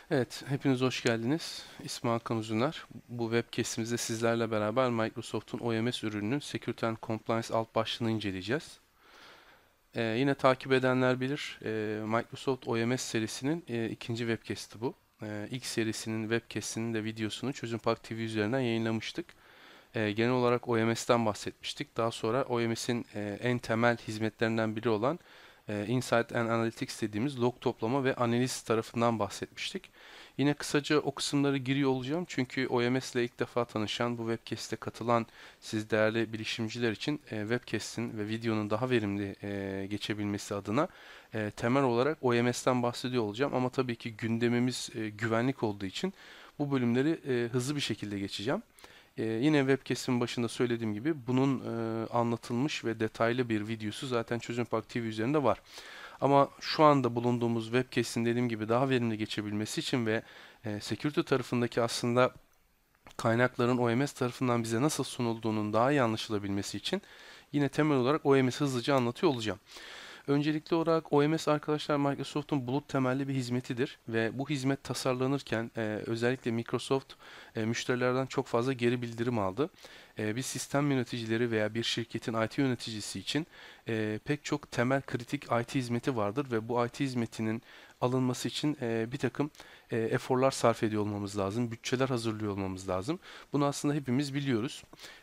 Evet, hepiniz hoş geldiniz. İsmim Hakan Uzuner. Bu webcast'imizde sizlerle beraber Microsoft'un OMS ürününün Security and Compliance alt başlığını inceleyeceğiz. Yine takip edenler bilir, Microsoft OMS serisinin ikinci webcast'i bu. İlk serisinin webcast'inin de videosunu Çözüm Park TV üzerinden yayınlamıştık. Genel olarak OMS'ten bahsetmiştik. Daha sonra OMS'in en temel hizmetlerinden biri olan Insight and Analytics dediğimiz log toplama ve analiz tarafından bahsetmiştik. Yine kısaca o kısımları giriyor olacağım çünkü OMS ile ilk defa tanışan, bu webcast'e katılan siz değerli bilişimciler için webcast'in ve videonun daha verimli geçebilmesi adına temel olarak OMS'ten bahsediyor olacağım. Ama tabii ki gündemimiz güvenlik olduğu için bu bölümleri hızlı bir şekilde geçeceğim. Yine webcast'in başında söylediğim gibi bunun anlatılmış ve detaylı bir videosu zaten Çözüm Park TV üzerinde var. Ama şu anda bulunduğumuz webcast'in dediğim gibi daha verimli geçebilmesi için ve security tarafındaki aslında kaynakların OMS tarafından bize nasıl sunulduğunun daha iyi anlaşılabilmesi için yine temel olarak OMS hızlıca anlatıyor olacağım. Öncelikli olarak OMS arkadaşlar Microsoft'un bulut temelli bir hizmetidir ve bu hizmet tasarlanırken özellikle Microsoft müşterilerden çok fazla geri bildirim aldı. Bir sistem yöneticileri veya bir şirketin IT yöneticisi için pek çok temel kritik IT hizmeti vardır ve bu IT hizmetinin alınması için bir takım eforlar sarf ediyor olmamız lazım, bütçeler hazırlıyor olmamız lazım. Bunu aslında hepimiz biliyoruz.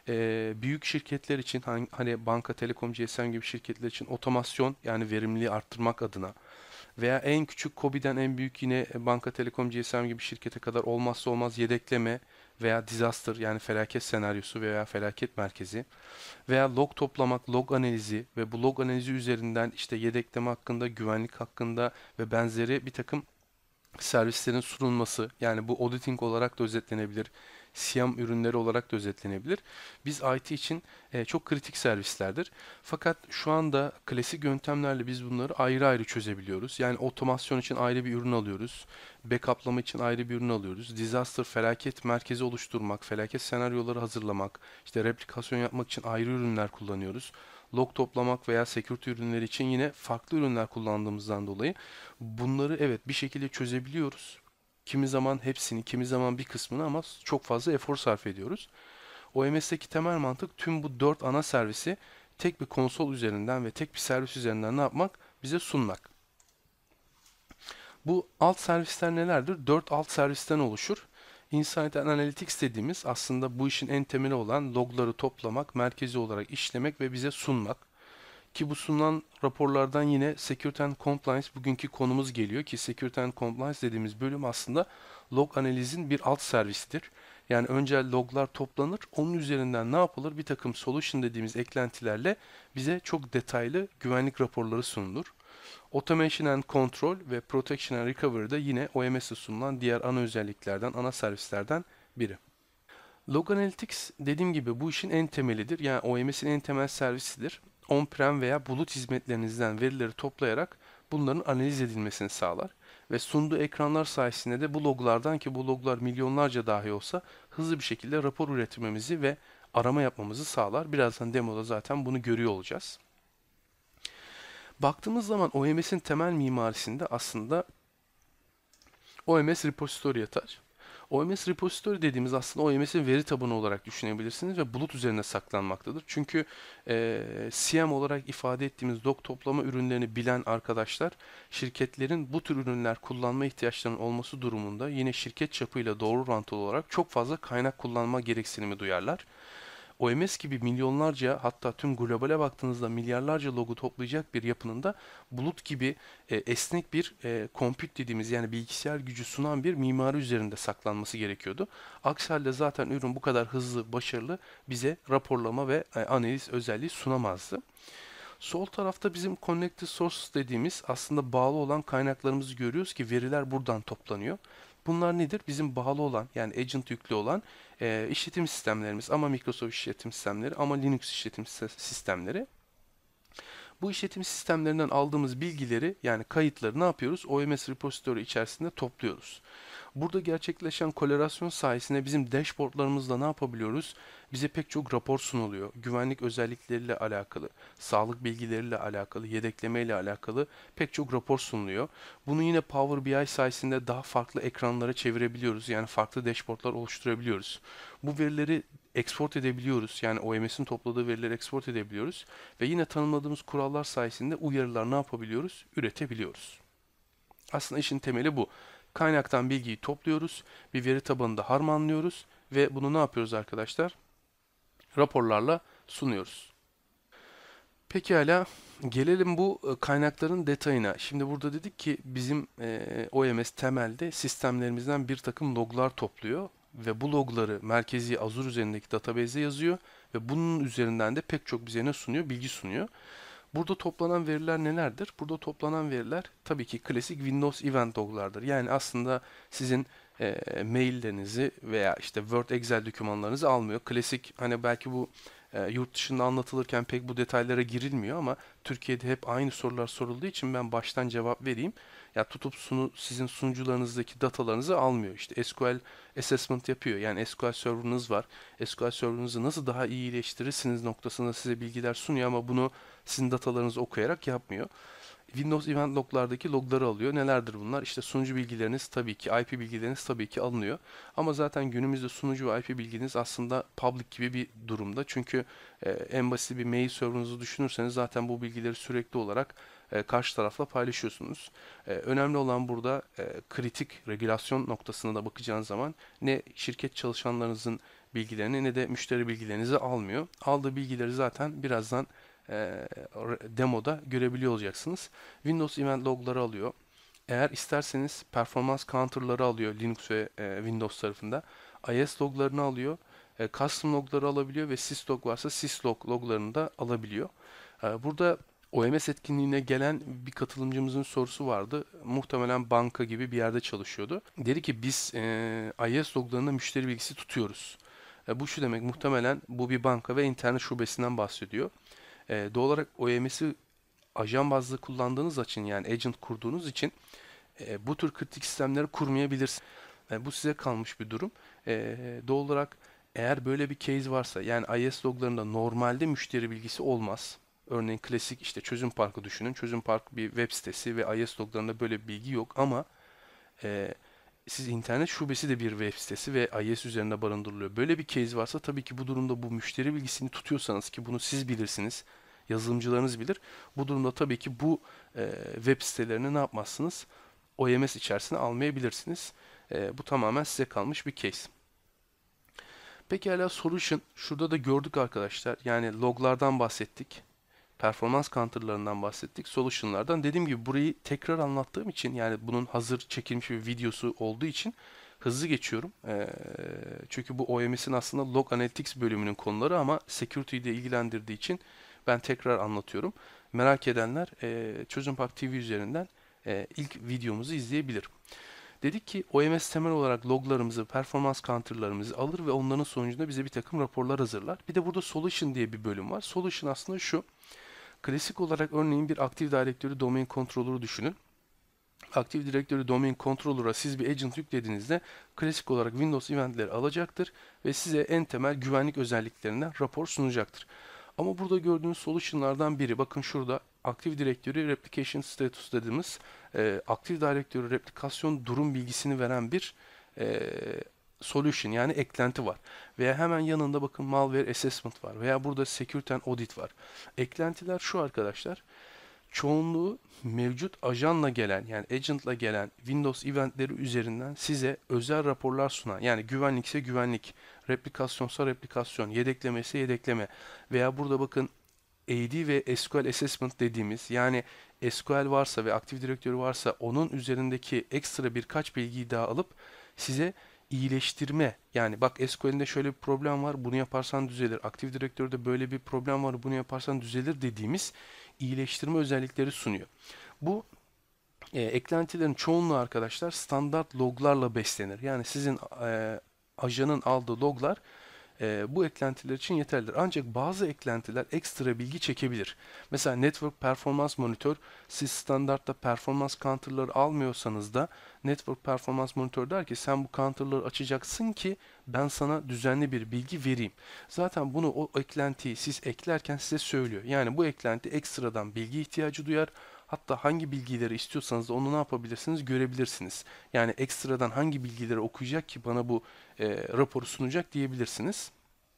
Büyük şirketler için hani banka, telekom, GSM gibi şirketler için otomasyon yani verimliliği arttırmak adına veya en küçük KOBİ'den en büyük yine banka, telekom, GSM gibi şirkete kadar olmazsa olmaz yedekleme veya disaster yani felaket senaryosu veya felaket merkezi veya log toplamak, log analizi ve bu log analizi üzerinden işte yedekleme hakkında, güvenlik hakkında ve benzeri bir takım servislerin sunulması, yani bu auditing olarak da özetlenebilir, SIAM ürünleri olarak da özetlenebilir. Biz IT için çok kritik servislerdir. Fakat şu anda klasik yöntemlerle biz bunları ayrı ayrı çözebiliyoruz. Yani otomasyon için ayrı bir ürün alıyoruz. Backuplama için ayrı bir ürün alıyoruz. Disaster, felaket merkezi oluşturmak, felaket senaryoları hazırlamak, işte replikasyon yapmak için ayrı ürünler kullanıyoruz. Log toplamak veya security ürünleri için yine farklı ürünler kullandığımızdan dolayı bunları evet bir şekilde çözebiliyoruz. Kimi zaman hepsini, kimi zaman bir kısmını ama çok fazla efor sarf ediyoruz. OMS'teki temel mantık tüm bu 4 ana servisi tek bir konsol üzerinden ve tek bir servis üzerinden ne yapmak? Bize sunmak. Bu alt servisler nelerdir? 4 alt servisten oluşur. Insight and Analytics dediğimiz aslında bu işin en temeli olan logları toplamak, merkezi olarak işlemek ve bize sunmak. Ki bu sunulan raporlardan yine Security and Compliance bugünkü konumuz geliyor ki Security and Compliance dediğimiz bölüm aslında log analizin bir alt servisidir. Yani önce loglar toplanır, onun üzerinden ne yapılır? Bir takım solution dediğimiz eklentilerle bize çok detaylı güvenlik raporları sunulur. Automation and Control ve Protection and Recovery de yine OMS'e sunulan diğer ana özelliklerden, ana servislerden biri. Log Analytics dediğim gibi bu işin en temelidir. Yani OMS'in en temel servisidir. On-prem veya bulut hizmetlerinizden verileri toplayarak bunların analiz edilmesini sağlar. Ve sunduğu ekranlar sayesinde de bu loglardan ki bu loglar milyonlarca dahi olsa hızlı bir şekilde rapor üretmemizi ve arama yapmamızı sağlar. Birazdan demoda zaten bunu görüyor olacağız. Baktığımız zaman OMS'in temel mimarisinde aslında OMS repository yatar. OMS repository dediğimiz aslında OMS'in veri tabanı olarak düşünebilirsiniz ve bulut üzerine saklanmaktadır. Çünkü CM olarak ifade ettiğimiz log toplama ürünlerini bilen arkadaşlar şirketlerin bu tür ürünler kullanma ihtiyaçlarının olması durumunda yine şirket çapıyla doğru orantılı olarak çok fazla kaynak kullanma gereksinimi duyarlar. OMS gibi milyonlarca hatta tüm globale baktığınızda milyarlarca logo toplayacak bir yapının da bulut gibi esnek bir compute dediğimiz yani bilgisayar gücü sunan bir mimari üzerinde saklanması gerekiyordu. Aksi halde zaten ürün bu kadar hızlı, başarılı bize raporlama ve analiz özelliği sunamazdı. Sol tarafta bizim connected source dediğimiz aslında bağlı olan kaynaklarımızı görüyoruz ki veriler buradan toplanıyor. Bunlar nedir? Bizim bağlı olan yani agent yüklü olan işletim sistemlerimiz ama Microsoft işletim sistemleri ama Linux işletim sistemleri. Bu işletim sistemlerinden aldığımız bilgileri yani kayıtları ne yapıyoruz? OMS repository içerisinde topluyoruz. Burada gerçekleşen korelasyon sayesinde bizim dashboardlarımızda ne yapabiliyoruz? Bize pek çok rapor sunuluyor. Güvenlik özellikleriyle alakalı, sağlık bilgileriyle alakalı, yedekleme alakalı pek çok rapor sunuluyor. Bunu yine Power BI sayesinde daha farklı ekranlara çevirebiliyoruz. Yani farklı dashboardlar oluşturabiliyoruz. Bu verileri export edebiliyoruz. Yani OMS'in topladığı verileri export edebiliyoruz. Ve yine tanımladığımız kurallar sayesinde uyarılar ne yapabiliyoruz? Üretebiliyoruz. Aslında işin temeli bu. Kaynaktan bilgiyi topluyoruz, bir veri tabanında harmanlıyoruz ve bunu ne yapıyoruz arkadaşlar? Raporlarla sunuyoruz. Pekala, gelelim bu kaynakların detayına. Şimdi burada dedik ki bizim OMS temelde sistemlerimizden bir takım loglar topluyor ve bu logları merkezi Azure üzerindeki database'e yazıyor ve bunun üzerinden de pek çok bize ne sunuyor? Bilgi sunuyor. Burada toplanan veriler nelerdir? Burada toplanan veriler tabii ki klasik Windows Event Log'lardır. Yani aslında sizin maillerinizi veya işte Word, Excel dokümanlarınızı almıyor. Klasik hani belki bu yurt dışında anlatılırken pek bu detaylara girilmiyor ama Türkiye'de hep aynı sorular sorulduğu için ben baştan cevap vereyim. Ya tutup sizin sunucularınızdaki datalarınızı almıyor. İşte SQL assessment yapıyor. Yani SQL server'ınız var. SQL server'ınızı nasıl daha iyi iyileştirirsiniz noktasında size bilgiler sunuyor ama bunu sizin datalarınızı okuyarak yapmıyor. Windows Event Log'lardaki logları alıyor. Nelerdir bunlar? İşte sunucu bilgileriniz tabii ki, IP bilgileriniz tabii ki alınıyor. Ama zaten günümüzde sunucu ve IP bilginiz aslında public gibi bir durumda. Çünkü en basit bir mail server'ınızı düşünürseniz zaten bu bilgileri sürekli olarak karşı tarafla paylaşıyorsunuz. Önemli olan burada kritik regülasyon noktasına da bakacağınız zaman ne şirket çalışanlarınızın bilgilerini ne de müşteri bilgilerinizi almıyor. Aldığı bilgileri zaten birazdan demoda görebiliyor olacaksınız. Windows Event Log'ları alıyor. Eğer isterseniz performans counter'ları alıyor Linux ve Windows tarafında. IS loglarını alıyor. Custom logları alabiliyor ve syslog varsa syslog loglarını da alabiliyor. Burada OMS etkinliğine gelen bir katılımcımızın sorusu vardı. Muhtemelen banka gibi bir yerde çalışıyordu. Dedi ki biz IS loglarında müşteri bilgisi tutuyoruz. Bu şu demek, muhtemelen bu bir banka ve internet şubesinden bahsediyor. Doğal olarak OMS'i ajan bazlı kullandığınız için yani agent kurduğunuz için bu tür kritik sistemleri kurmayabilirsiniz. Bu size kalmış bir durum. Doğal olarak eğer böyle bir case varsa yani IS loglarında normalde müşteri bilgisi olmaz. Örneğin klasik işte çözüm parkı düşünün. Çözüm park bir web sitesi ve IS loglarında böyle bir bilgi yok ama e, siz internet şubesi de bir web sitesi ve IS üzerinde barındırılıyor. Böyle bir case varsa tabii ki bu durumda bu müşteri bilgisini tutuyorsanız ki bunu siz bilirsiniz, yazılımcılarınız bilir. Bu durumda tabii ki bu web sitelerini ne yapmazsınız? OMS içerisine almayabilirsiniz. Bu tamamen size kalmış bir case. Pekala solution. Şurada da gördük arkadaşlar. Yani loglardan bahsettik. Performans counter'larından bahsettik. Solution'lardan. Dediğim gibi burayı tekrar anlattığım için yani bunun hazır çekilmiş bir videosu olduğu için hızlı geçiyorum. Çünkü bu OMS'in aslında Log Analytics bölümünün konuları ama security ile ilgilendirdiği için ben tekrar anlatıyorum. Merak edenler Çözüm Park TV üzerinden ilk videomuzu izleyebilir. Dedik ki OMS temel olarak loglarımızı, performans counter'larımızı alır ve onların sonucunda bize bir takım raporlar hazırlar. Bir de burada solution diye bir bölüm var. Solution aslında şu. Klasik olarak örneğin bir Active Directory Domain Controller'ı düşünün. Active Directory Domain Controller'a siz bir agent yüklediğinizde klasik olarak Windows eventleri alacaktır ve size en temel güvenlik özelliklerinden rapor sunacaktır. Ama burada gördüğünüz solution'lardan biri, bakın şurada Active Directory Replication Status dediğimiz Active Directory replikasyon durum bilgisini veren bir e, solution yani eklenti var. Veya hemen yanında bakın Malware Assessment var veya burada Security and Audit var. Eklentiler şu arkadaşlar. Çoğunluğu mevcut ajanla gelen yani agentla gelen Windows eventleri üzerinden size özel raporlar sunan yani güvenlikse güvenlik, replikasyonsa replikasyon, yedeklemesi yedekleme veya burada bakın AD ve SQL Assessment dediğimiz yani SQL varsa ve Active Directory varsa onun üzerindeki ekstra birkaç bilgiyi daha alıp size iyileştirme yani bak SQL'inde şöyle bir problem var bunu yaparsan düzelir. Active Directory'de böyle bir problem var bunu yaparsan düzelir dediğimiz iyileştirme özellikleri sunuyor. Bu eklentilerin çoğunluğu arkadaşlar standart loglarla beslenir. Yani sizin ajanın aldığı loglar bu eklentiler için yeterlidir. Ancak bazı eklentiler ekstra bilgi çekebilir. Mesela Network Performance Monitor, siz standartta performans counter'ları almıyorsanız da Network Performance Monitor der ki sen bu counter'ları açacaksın ki ben sana düzenli bir bilgi vereyim. Zaten bunu, o eklentiyi siz eklerken size söylüyor. Yani bu eklenti ekstradan bilgi ihtiyacı duyar. Hatta hangi bilgileri istiyorsanız da onu ne yapabilirsiniz, görebilirsiniz. Yani ekstradan hangi bilgileri okuyacak ki bana bu raporu sunacak diyebilirsiniz.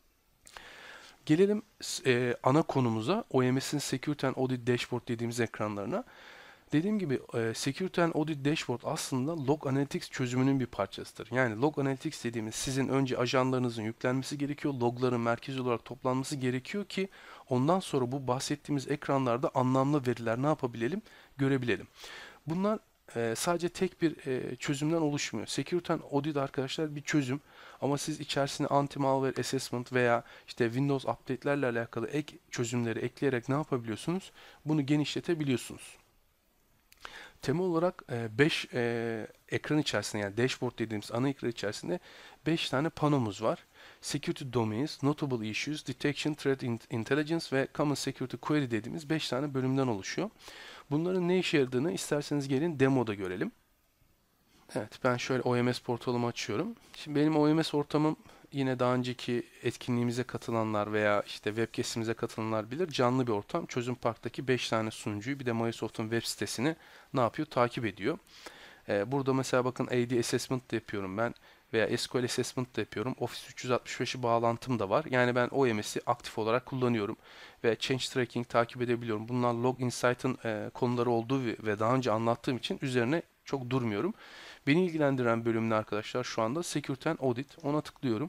Gelelim ana konumuza, OMS'in Security and Audit Dashboard dediğimiz ekranlarına. Dediğim gibi Security and Audit Dashboard aslında Log Analytics çözümünün bir parçasıdır. Yani Log Analytics dediğimiz, sizin önce ajanlarınızın yüklenmesi gerekiyor, logların merkezi olarak toplanması gerekiyor ki ondan sonra bu bahsettiğimiz ekranlarda anlamlı veriler ne yapabilelim, görebilelim. Bunlar sadece tek bir çözümden oluşmuyor. Security and Audit arkadaşlar bir çözüm, ama siz içerisine anti-malware assessment veya işte Windows update'lerle alakalı ek çözümleri ekleyerek ne yapabiliyorsunuz? Bunu genişletebiliyorsunuz. Temel olarak 5 ekran içerisinde, yani dashboard dediğimiz ana ekran içerisinde 5 tane panomuz var. Security Domains, Notable Issues, Detection, Threat Intelligence ve Common Security Query dediğimiz 5 tane bölümden oluşuyor. Bunların ne işe yaradığını isterseniz gelin demoda görelim. Evet, ben şöyle OMS portalımı açıyorum. Şimdi benim OMS ortamım, yine daha önceki etkinliğimize katılanlar veya işte webcast'imize katılanlar bilir, canlı bir ortam. Çözüm Park'taki 5 tane sunucuyu, bir de Microsoft'un web sitesini ne yapıyor? Takip ediyor. Burada mesela bakın AD Assessment da yapıyorum ben veya SQL Assessment da yapıyorum. Office 365'i bağlantım da var. Yani ben OMS'i aktif olarak kullanıyorum ve Change Tracking takip edebiliyorum. Bunlar Log Insight'ın konuları olduğu ve daha önce anlattığım için üzerine çok durmuyorum. Beni ilgilendiren bölümde arkadaşlar şu anda Security and Audit. Ona tıklıyorum.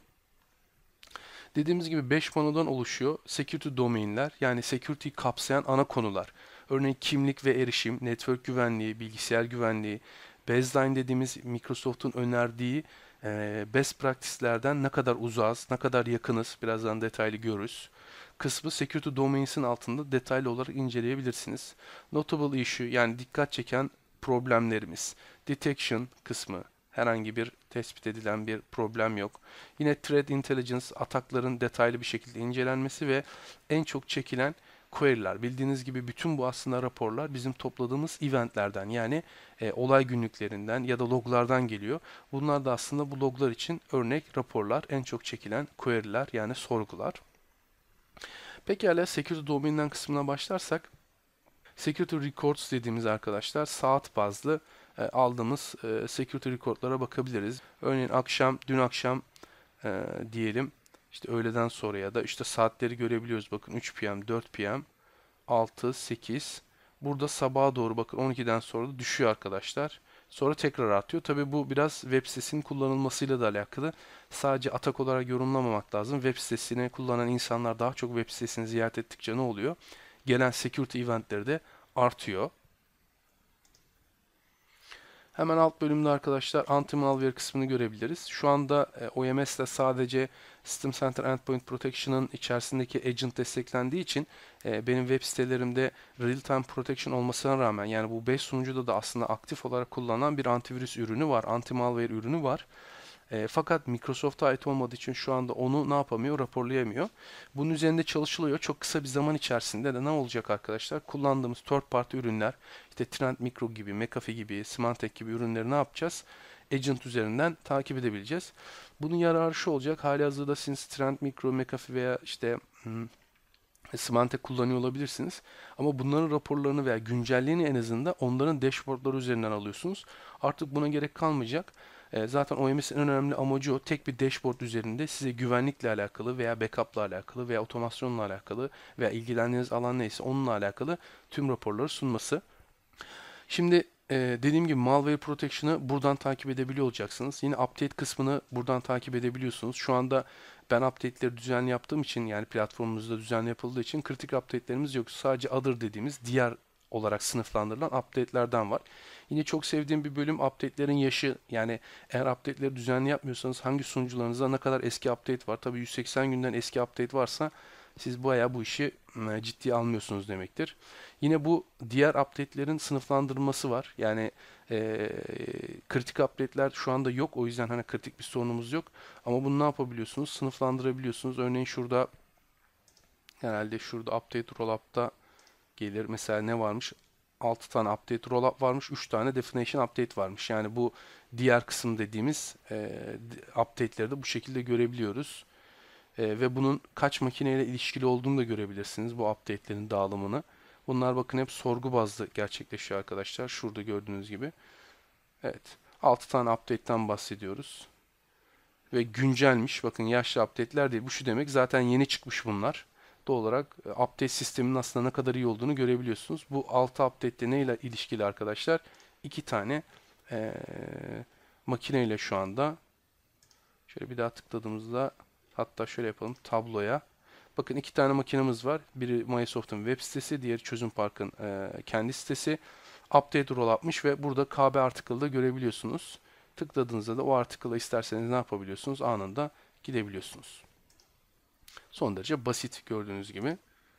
Dediğimiz gibi 5 panodan oluşuyor. Security domainler, yani security kapsayan ana konular. Örneğin kimlik ve erişim, network güvenliği, bilgisayar güvenliği, baseline dediğimiz Microsoft'un önerdiği best practice'lerden ne kadar uzağız, ne kadar yakınız, birazdan detaylı görürüz. Kısmı Security Domains'in altında detaylı olarak inceleyebilirsiniz. Notable issue, yani dikkat çeken problemlerimiz. Detection kısmı, herhangi bir tespit edilen bir problem yok. Yine Threat Intelligence, atakların detaylı bir şekilde incelenmesi ve en çok çekilen query'ler. Bildiğiniz gibi bütün bu aslında raporlar bizim topladığımız eventlerden, yani olay günlüklerinden ya da loglardan geliyor. Bunlar da aslında bu loglar için örnek raporlar, en çok çekilen query'ler yani sorgular. Pekala, Security Domain'den kısmına başlarsak, Security Records dediğimiz arkadaşlar saat bazlı aldığımız security record'lara bakabiliriz. Örneğin dün akşam diyelim, işte öğleden sonra ya da işte saatleri görebiliyoruz. Bakın 3 p.m., 4 p.m., 6, 8. Burada sabaha doğru bakın 12'den sonra da düşüyor arkadaşlar. Sonra tekrar artıyor. Tabii bu biraz web sitesinin kullanılmasıyla da alakalı. Sadece atak olarak yorumlamamak lazım. Web sitesini kullanan insanlar daha çok web sitesini ziyaret ettikçe ne oluyor? Gelen security eventleri de artıyor. Hemen alt bölümde arkadaşlar anti-malware kısmını görebiliriz. Şu anda OMS'de sadece System Center Endpoint Protection'ın içerisindeki agent desteklendiği için benim web sitelerimde Real-Time Protection olmasına rağmen, yani bu 5 sunucuda da aslında aktif olarak kullanılan bir antivirüs ürünü var, anti-malware ürünü var. Fakat Microsoft'a ait olmadığı için şu anda onu ne yapamıyor? Raporlayamıyor. Bunun üzerinde çalışılıyor. Çok kısa bir zaman içerisinde de ne olacak arkadaşlar? Kullandığımız third party ürünler, işte Trend Micro gibi, McAfee gibi, Symantec gibi ürünleri ne yapacağız? Agent üzerinden takip edebileceğiz. Bunun yararı şu olacak. Halihazırda siz Trend Micro, McAfee veya işte Symantec kullanıyor olabilirsiniz. Ama bunların raporlarını veya güncelliğini en azından onların dashboardları üzerinden alıyorsunuz. Artık buna gerek kalmayacak. Zaten OMS'in en önemli amacı o. Tek bir dashboard üzerinde size güvenlikle alakalı veya backup'la alakalı veya otomasyonla alakalı veya ilgilendiğiniz alan neyse onunla alakalı tüm raporları sunması. Şimdi dediğim gibi malware protection'ı buradan takip edebiliyor olacaksınız. Yine update kısmını buradan takip edebiliyorsunuz. Şu anda ben update'leri düzenli yaptığım için, yani platformumuzda düzenli yapıldığı için kritik update'lerimiz yok. Sadece other dediğimiz diğer olarak sınıflandırılan update'lerden var. Yine çok sevdiğim bir bölüm update'lerin yaşı. Yani eğer update'leri düzenli yapmıyorsanız hangi sunucularınızda ne kadar eski update var. Tabii 180 günden eski update varsa siz bayağı bu işi ciddiye almıyorsunuz demektir. Yine bu diğer update'lerin sınıflandırılması var. Yani kritik update'ler şu anda yok. O yüzden hani kritik bir sorunumuz yok. Ama bunu ne yapabiliyorsunuz? Sınıflandırabiliyorsunuz. Örneğin şurada herhalde şurada update rollup'ta gelir. Mesela ne varmış? 6 tane update rollup varmış. 3 tane definition update varmış. Yani bu diğer kısım dediğimiz update'leri de bu şekilde görebiliyoruz. Ve bunun kaç makineyle ilişkili olduğunu da görebilirsiniz. Bu update'lerin dağılımını. Bunlar bakın hep sorgu bazlı gerçekleşiyor arkadaşlar. Şurada gördüğünüz gibi. Evet. 6 tane update'ten bahsediyoruz. Ve güncelmiş. Bakın yaşlı update'ler değil. Bu şu demek. Zaten yeni çıkmış bunlar. Doğal olarak update sisteminin aslında ne kadar iyi olduğunu görebiliyorsunuz. Bu 6 update'te neyle ilişkili arkadaşlar? 2 tane eee makineyle şu anda. Şöyle bir daha tıkladığımızda hatta şöyle yapalım tabloya. Bakın 2 tane makinemiz var. Biri Microsoft'un web sitesi, diğeri Çözüm Park'ın kendi sitesi. Update roll yapmış ve burada KB article'da görebiliyorsunuz. Tıkladığınızda da o article'a isterseniz ne yapabiliyorsunuz? Anında gidebiliyorsunuz. Son derece basit gördüğünüz gibi.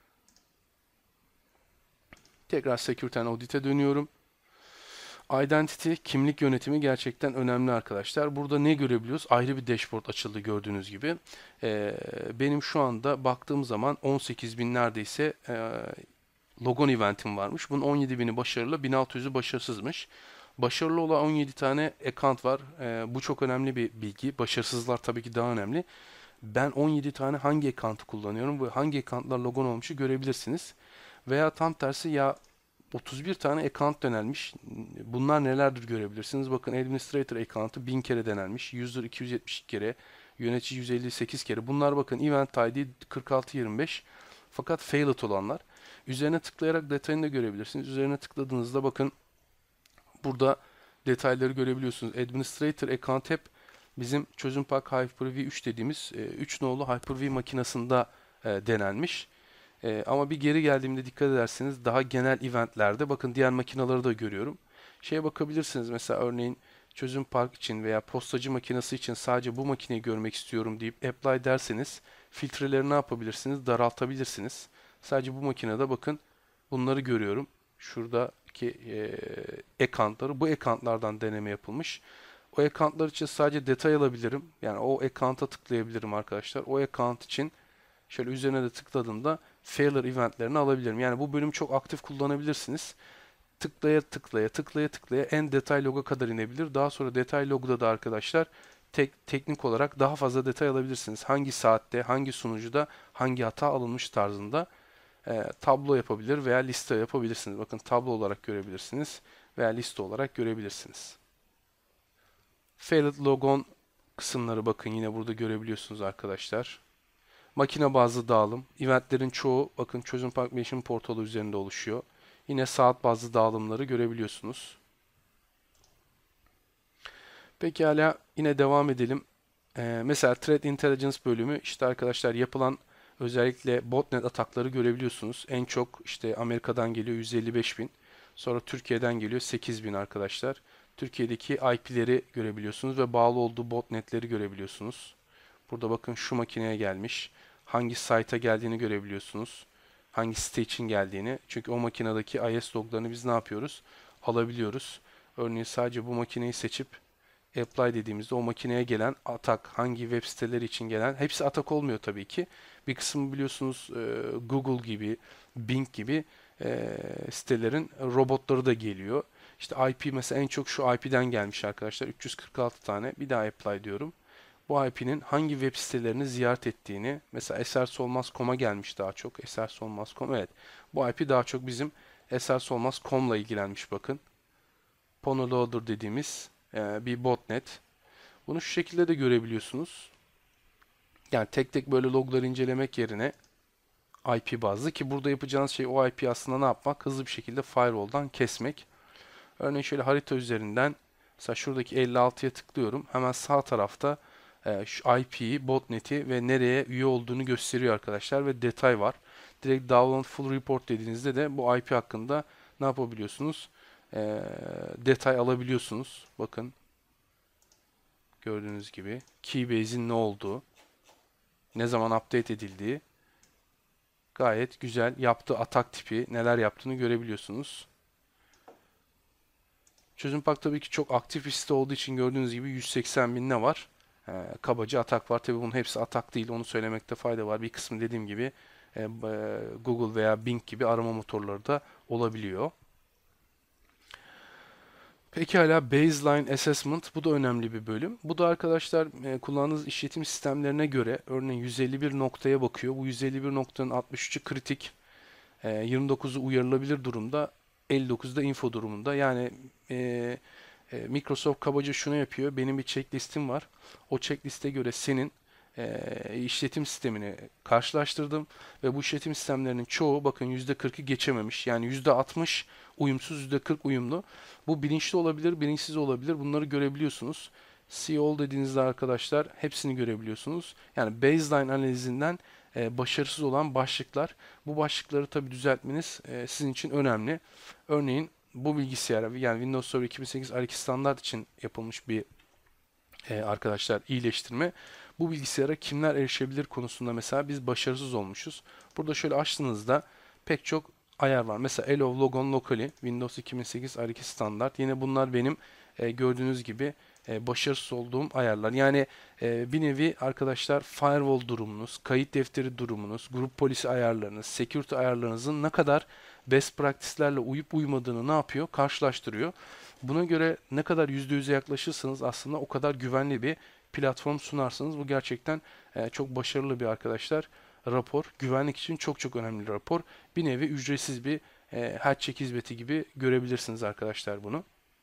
Tekrar Security and Audit'e dönüyorum. Identity, kimlik yönetimi gerçekten önemli arkadaşlar. Burada ne görebiliyoruz? Ayrı bir dashboard açıldı gördüğünüz gibi. Benim şu anda baktığım zaman 18.000 neredeyse logon eventim varmış. Bunun 17.000'i başarılı, 1600'ü başarısızmış. Başarılı olan 17 tane account var. Bu çok önemli bir bilgi. Başarısızlar tabii ki daha önemli. Ben 17 tane hangi account'ı kullanıyorum ve hangi account'lar logon olmuşu görebilirsiniz. Veya tam tersi ya 31 tane account denenmiş. Bunlar nelerdir görebilirsiniz. Bakın administrator account'ı 1000 kere denenmiş. User 270 kere. Yönetici 158 kere. Bunlar bakın event ID 4625. Fakat failed olanlar. Üzerine tıklayarak detayını da görebilirsiniz. Üzerine tıkladığınızda bakın burada detayları görebiliyorsunuz. Administrator account hep bizim Çözüm Park Hyper-V 3 dediğimiz 3 nolu Hyper-V makinasında denenmiş. Ama bir geri geldiğimde dikkat ederseniz daha genel eventlerde bakın diğer makinaları da görüyorum. Şeye bakabilirsiniz mesela örneğin Çözüm Park için veya postacı makinesi için sadece bu makineyi görmek istiyorum deyip apply derseniz filtreleri ne yapabilirsiniz? Daraltabilirsiniz. Sadece bu makinede bakın bunları görüyorum. Şuradaki accountları bu accountlardan deneme yapılmış. O accountlar için sadece detay alabilirim. Yani o account'a tıklayabilirim arkadaşlar. O account için şöyle üzerine de tıkladığımda failure eventlerini alabilirim. Yani bu bölümü çok aktif kullanabilirsiniz. Tıklaya tıklaya tıklaya tıklaya en detay loga kadar inebilir. Daha sonra detay logda da arkadaşlar teknik olarak daha fazla detay alabilirsiniz. Hangi saatte, hangi sunucuda, hangi hata alınmış tarzında tablo yapabilir veya liste yapabilirsiniz. Bakın tablo olarak görebilirsiniz veya liste olarak görebilirsiniz. Failed logon kısımları bakın yine burada görebiliyorsunuz arkadaşlar. Makine bazlı dağılım. Eventlerin çoğu bakın Çözüm Park Mission portalı üzerinde oluşuyor. Yine saat bazlı dağılımları görebiliyorsunuz. Pekala yine devam edelim. Mesela Threat Intelligence bölümü işte arkadaşlar yapılan özellikle botnet atakları görebiliyorsunuz. En çok işte Amerika'dan geliyor 155 bin. Sonra Türkiye'den geliyor 8 bin arkadaşlar. Türkiye'deki IP'leri görebiliyorsunuz ve bağlı olduğu botnetleri görebiliyorsunuz. Burada bakın şu makineye gelmiş. Hangi site'a geldiğini görebiliyorsunuz. Hangi site için geldiğini. Çünkü o makinedeki IS loglarını biz ne yapıyoruz? Alabiliyoruz. Örneğin sadece bu makineyi seçip apply dediğimizde o makineye gelen atak hangi web siteleri için gelen hepsi atak olmuyor tabii ki. Bir kısmı biliyorsunuz Google gibi, Bing gibi sitelerin robotları da geliyor. İşte IP mesela en çok şu IP'den gelmiş arkadaşlar. 346 tane. Bir daha apply diyorum. Bu IP'nin hangi web sitelerini ziyaret ettiğini mesela esersolmaz.com'a gelmiş daha çok. Esersolmaz.com evet. Bu IP daha çok bizim esersolmaz.com'la ilgilenmiş bakın. Ponoloader dediğimiz bir botnet. Bunu şu şekilde de görebiliyorsunuz. Yani tek tek böyle logları incelemek yerine IP bazlı ki burada yapacağınız şey o IP aslında ne yapmak? Hızlı bir şekilde firewall'dan kesmek. Örneğin şöyle harita üzerinden mesela şuradaki 56'ya tıklıyorum. Hemen sağ tarafta şu IP'yi, botnet'i ve nereye üye olduğunu gösteriyor arkadaşlar ve detay var. Direkt download full report dediğinizde de bu IP hakkında ne yapabiliyorsunuz? Detay alabiliyorsunuz. Bakın gördüğünüz gibi Keybase'in ne olduğu, ne zaman update edildiği Gayet güzel. Yaptığı atak tipi, neler yaptığını görebiliyorsunuz. Çözüm Park tabii ki çok aktif bir site olduğu için gördüğünüz gibi 180 bin ne var? Kabaca atak var. Tabii bunun hepsi atak değil. Onu söylemekte fayda var. Bir kısmı dediğim gibi Google veya Bing gibi arama motorları da olabiliyor. Pekala, Baseline Assessment, bu da önemli bir bölüm. Bu da arkadaşlar kullandığınız işletim sistemlerine göre örneğin 151 noktaya bakıyor. Bu 151 noktanın 63'ü kritik, 29'u uyarılabilir durumda, 59'u da info durumunda. Yani Microsoft kabaca şunu yapıyor. Benim bir checklistim var. O checkliste göre senin işletim sistemini karşılaştırdım ve bu işletim sistemlerinin çoğu bakın %40'ı geçememiş. Yani %60 uyumsuz, %40 uyumlu. Bu bilinçli olabilir, bilinçsiz olabilir. Bunları görebiliyorsunuz. See all dediğinizde arkadaşlar hepsini görebiliyorsunuz. Yani baseline analizinden başarısız olan başlıklar. Bu başlıkları tabii düzeltmeniz sizin için önemli. Örneğin bu bilgisayara, yani Windows Server 2008 R2 standart için yapılmış bir arkadaşlar iyileştirme. Bu bilgisayara kimler erişebilir konusunda mesela biz başarısız olmuşuz. Burada şöyle açtığınızda pek çok ayar var. Mesela Allow Logon Locally, Windows 2008 R2 standart. Yine bunlar benim gördüğünüz gibi başarısız olduğum ayarlar. Yani bir nevi arkadaşlar firewall durumunuz, kayıt defteri durumunuz, grup polisi ayarlarınız, security ayarlarınızın ne kadar best practice'lerle uyup uymadığını ne yapıyor? Karşılaştırıyor. Buna göre ne kadar %100'e yaklaşırsanız aslında o kadar güvenli bir platform sunarsınız. Bu gerçekten çok başarılı bir arkadaşlar rapor. Güvenlik için çok çok önemli bir rapor. Bir nevi ücretsiz bir health check hizmeti gibi görebilirsiniz arkadaşlar bunu.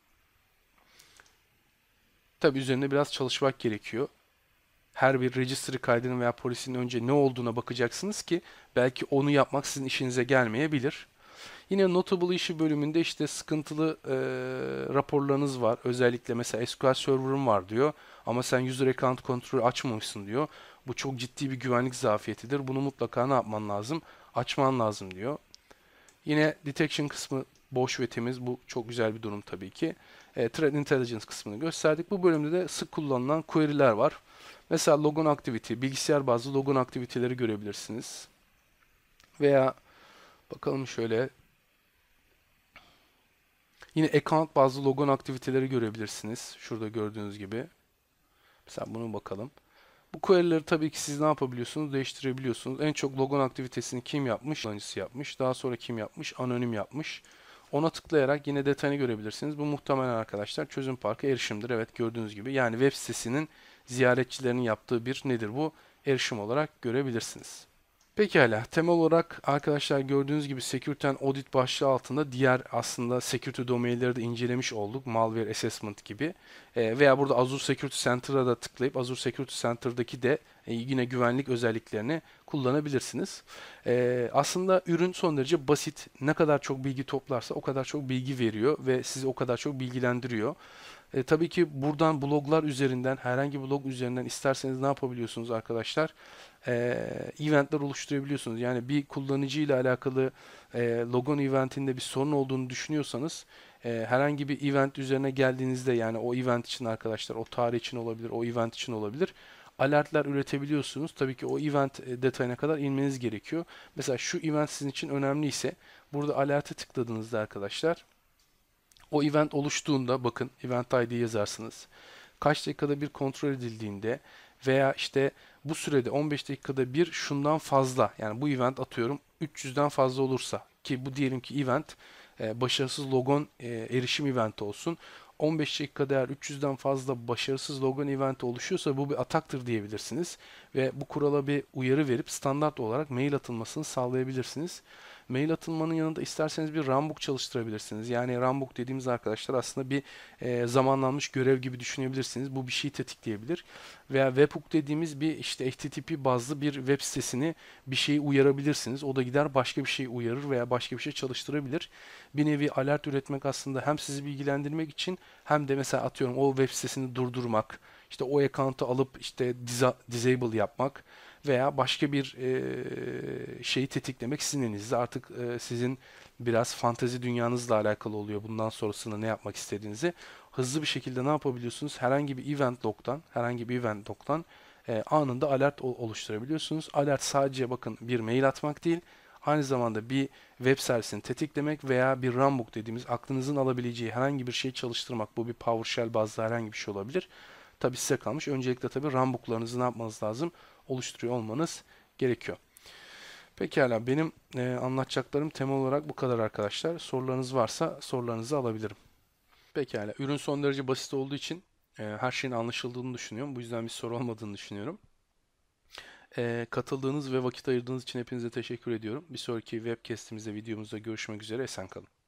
Tabi üzerinde biraz çalışmak gerekiyor. Her bir registry kaydının veya polisin önce ne olduğuna bakacaksınız ki belki onu yapmak sizin işinize gelmeyebilir. Yine Notable Issue bölümünde işte sıkıntılı raporlarınız var. Özellikle mesela SQL Server'ın var diyor. Ama sen User Account Control'ü açmamışsın diyor. Bu çok ciddi bir güvenlik zafiyetidir. Bunu mutlaka ne yapman lazım? Açman lazım diyor. Yine Detection kısmı boş ve temiz. Bu çok güzel bir durum tabii ki. Threat Intelligence kısmını gösterdik. Bu bölümde de sık kullanılan query'ler var. Mesela Logon Activity, bilgisayar bazlı logon aktiviteleri görebilirsiniz. Veya bakalım şöyle, yine account bazlı logon aktiviteleri görebilirsiniz. Şurada gördüğünüz gibi. Mesela bunu bakalım. Bu query'leri tabii ki siz ne yapabiliyorsunuz? Değiştirebiliyorsunuz. En çok logon aktivitesini kim yapmış? Kullanıcısı yapmış. Daha sonra kim yapmış? Anonim yapmış. Ona tıklayarak yine detayını görebilirsiniz. Bu muhtemelen arkadaşlar çözüm parkı erişimdir. Evet, gördüğünüz gibi. Yani web sitesinin ziyaretçilerinin yaptığı bir nedir bu? Erişim olarak görebilirsiniz. Pekala, temel olarak arkadaşlar gördüğünüz gibi Security and Audit başlığı altında diğer aslında security domainleri de incelemiş olduk. Malware Assessment gibi. Veya burada Azure Security Center'a da tıklayıp Azure Security Center'daki de yine güvenlik özelliklerini kullanabilirsiniz. Aslında ürün son derece basit. Ne kadar çok bilgi toplarsa o kadar çok bilgi veriyor ve sizi o kadar çok bilgilendiriyor. Tabii ki buradan bloglar üzerinden, herhangi bir blog üzerinden isterseniz ne yapabiliyorsunuz arkadaşlar? Eventler oluşturabiliyorsunuz. Yani bir kullanıcı ile alakalı logon eventinde bir sorun olduğunu düşünüyorsanız herhangi bir event üzerine geldiğinizde, yani o event için arkadaşlar, o tarih için olabilir, o event için olabilir, alertler üretebiliyorsunuz. Tabii ki o event detayına kadar inmeniz gerekiyor. Mesela şu event sizin için önemliyse burada alerte tıkladığınızda arkadaşlar, o event oluştuğunda bakın event ID yazarsınız. Kaç dakikada bir kontrol edildiğinde veya işte bu sürede 15 dakikada bir şundan fazla, yani bu event atıyorum 300'den fazla olursa, ki bu diyelim ki event başarısız logon erişim eventi olsun. 15 dakikada eğer 300'den fazla başarısız logon eventi oluşuyorsa bu bir ataktır diyebilirsiniz. Ve bu kurala bir uyarı verip standart olarak mail atılmasını sağlayabilirsiniz. Mail atılmanın yanında isterseniz bir runbook çalıştırabilirsiniz. Yani runbook dediğimiz arkadaşlar aslında bir zamanlanmış görev gibi düşünebilirsiniz. Bu bir şeyi tetikleyebilir. Veya webhook dediğimiz bir işte HTTP bazlı bir web sitesini bir şeyi uyarabilirsiniz. O da gider başka bir şey uyarır veya başka bir şey çalıştırabilir. Bir nevi alert üretmek aslında hem sizi bilgilendirmek için hem de mesela atıyorum o web sitesini durdurmak, işte o account'u alıp işte disable yapmak veya başka bir şeyi tetiklemek sizin elinizde. Artık sizin biraz fantezi dünyanızla alakalı oluyor. Bundan sonrasında ne yapmak istediğinizi hızlı bir şekilde ne yapabiliyorsunuz? Herhangi bir event log'dan anında alert oluşturabiliyorsunuz. Alert sadece bakın bir mail atmak değil, Aynı zamanda bir web servisini tetiklemek veya bir runbook dediğimiz aklınızın alabileceği herhangi bir şey çalıştırmak. Bu bir PowerShell bazlı herhangi bir şey olabilir. Tabi size kalmış. Öncelikle tabi runbooklarınızı ne yapmanız lazım? Oluşturuyor olmanız gerekiyor. Pekala, benim anlatacaklarım temel olarak bu kadar arkadaşlar. Sorularınız varsa sorularınızı alabilirim. Pekala, ürün son derece basit olduğu için her şeyin anlaşıldığını düşünüyorum. Bu yüzden bir soru olmadığını düşünüyorum. Katıldığınız ve vakit ayırdığınız için hepinize teşekkür ediyorum. Bir sonraki webcast'imizde, videomuzda görüşmek üzere. Esen kalın.